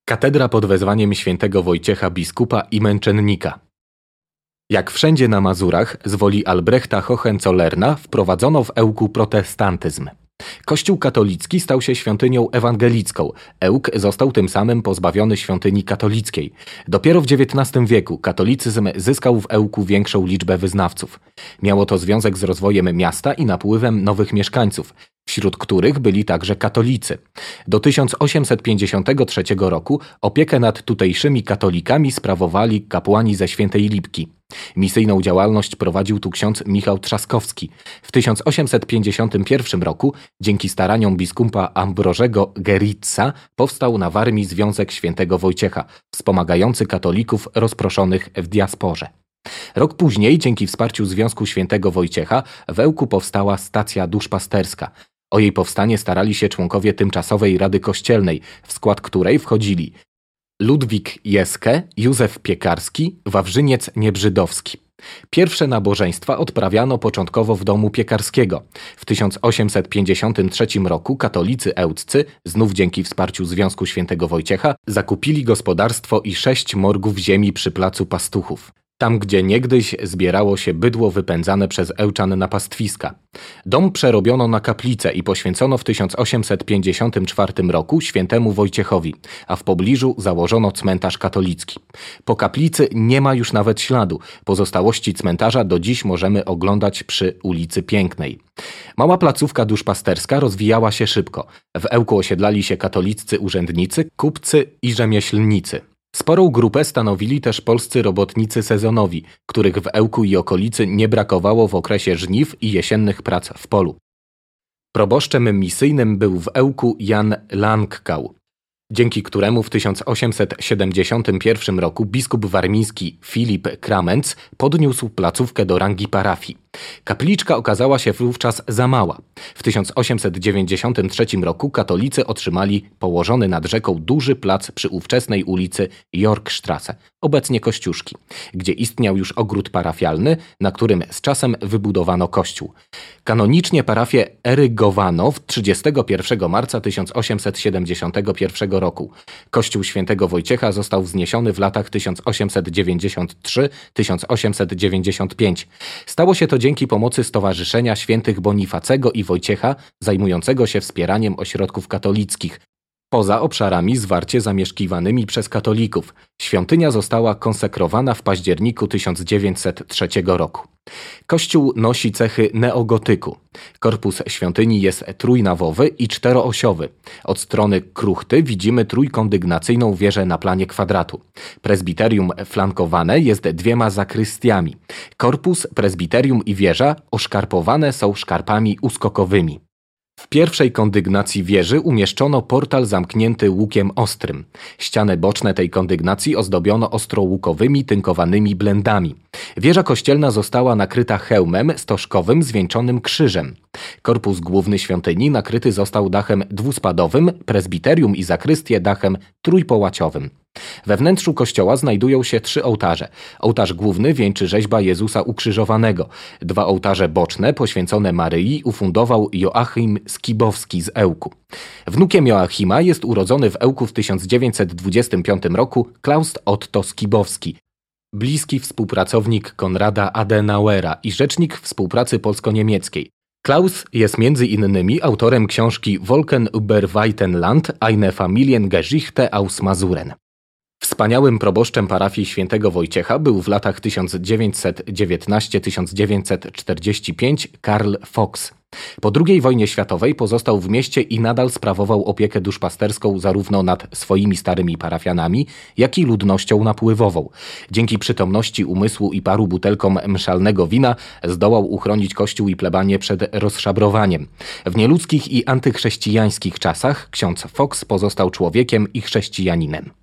Katedra pod wezwaniem świętego Wojciecha biskupa i męczennika. Jak wszędzie na Mazurach, z woli Albrechta Hohenzollerna wprowadzono w Ełku protestantyzm. Kościół katolicki stał się świątynią ewangelicką. Ełk został tym samym pozbawiony świątyni katolickiej. Dopiero w XIX wieku katolicyzm zyskał w Ełku większą liczbę wyznawców. Miało to związek z rozwojem miasta i napływem nowych mieszkańców, wśród których byli także katolicy. Do 1853 roku opiekę nad tutejszymi katolikami sprawowali kapłani ze Świętej Lipki. Misyjną działalność prowadził tu ksiądz Michał Trzaskowski. W 1851 roku, dzięki staraniom biskupa Ambrożego Geritza, powstał na Warmii Związek Świętego Wojciecha, wspomagający katolików rozproszonych w diasporze. Rok później, dzięki wsparciu Związku Świętego Wojciecha, w Ełku powstała stacja duszpasterska. O jej powstanie starali się członkowie tymczasowej Rady Kościelnej, w skład której wchodzili Ludwik Jeskę, Józef Piekarski, Wawrzyniec Niebrzydowski. Pierwsze nabożeństwa odprawiano początkowo w domu Piekarskiego. W 1853 roku katolicy ełccy, znów dzięki wsparciu Związku Świętego Wojciecha, zakupili gospodarstwo i 6 morgów ziemi przy placu Pastuchów. Tam, gdzie niegdyś zbierało się bydło wypędzane przez Ełczan na pastwiska. Dom przerobiono na kaplicę i poświęcono w 1854 roku świętemu Wojciechowi, a w pobliżu założono cmentarz katolicki. Po kaplicy nie ma już nawet śladu. Pozostałości cmentarza do dziś możemy oglądać przy ulicy Pięknej. Mała placówka duszpasterska rozwijała się szybko. W Ełku osiedlali się katoliccy urzędnicy, kupcy i rzemieślnicy. Sporą grupę stanowili też polscy robotnicy sezonowi, których w Ełku i okolicy nie brakowało w okresie żniw i jesiennych prac w polu. Proboszczem misyjnym był w Ełku Jan Langkał, dzięki któremu w 1871 roku biskup warmiński Filip Kramenc podniósł placówkę do rangi parafii. Kapliczka okazała się wówczas za mała. W 1893 roku katolicy otrzymali położony nad rzeką duży plac przy ówczesnej ulicy Yorkstrasse, obecnie Kościuszki, gdzie istniał już ogród parafialny, na którym z czasem wybudowano kościół. Kanonicznie parafię erygowano 31 marca 1871 roku. Kościół Świętego Wojciecha został wzniesiony w latach 1893-1895. Stało się to dzięki pomocy Stowarzyszenia Świętych Bonifacego i Wojciecha, zajmującego się wspieraniem ośrodków katolickich, poza obszarami zwarcie zamieszkiwanymi przez katolików. Świątynia została konsekrowana w październiku 1903 roku. Kościół nosi cechy neogotyku. Korpus świątyni jest trójnawowy i czteroosiowy. Od strony kruchty widzimy trójkondygnacyjną wieżę na planie kwadratu. Prezbiterium flankowane jest 2 zakrystiami. Korpus, prezbiterium i wieża oszkarpowane są szkarpami uskokowymi. W pierwszej kondygnacji wieży umieszczono portal zamknięty łukiem ostrym. Ściany boczne tej kondygnacji ozdobiono ostrołukowymi tynkowanymi blendami. Wieża kościelna została nakryta hełmem stożkowym zwieńczonym krzyżem. Korpus główny świątyni nakryty został dachem dwuspadowym, prezbiterium i zakrystię dachem trójpołaciowym. We wnętrzu kościoła znajdują się 3 ołtarze. Ołtarz główny wieńczy rzeźba Jezusa ukrzyżowanego. 2 ołtarze boczne poświęcone Maryi ufundował Joachim Skibowski z Ełku. Wnukiem Joachima jest urodzony w Ełku w 1925 roku Klaus Otto Skibowski, bliski współpracownik Konrada Adenauera i rzecznik współpracy polsko-niemieckiej. Klaus jest między innymi autorem książki Wolken über Weitenland, eine Familiengeschichte aus Mazuren. Wspaniałym proboszczem parafii Świętego Wojciecha był w latach 1919-1945 Karl Fox. Po II wojnie światowej pozostał w mieście i nadal sprawował opiekę duszpasterską zarówno nad swoimi starymi parafianami, jak i ludnością napływową. Dzięki przytomności umysłu i paru butelkom mszalnego wina zdołał uchronić kościół i plebanię przed rozszabrowaniem. W nieludzkich i antychrześcijańskich czasach ksiądz Fox pozostał człowiekiem i chrześcijaninem.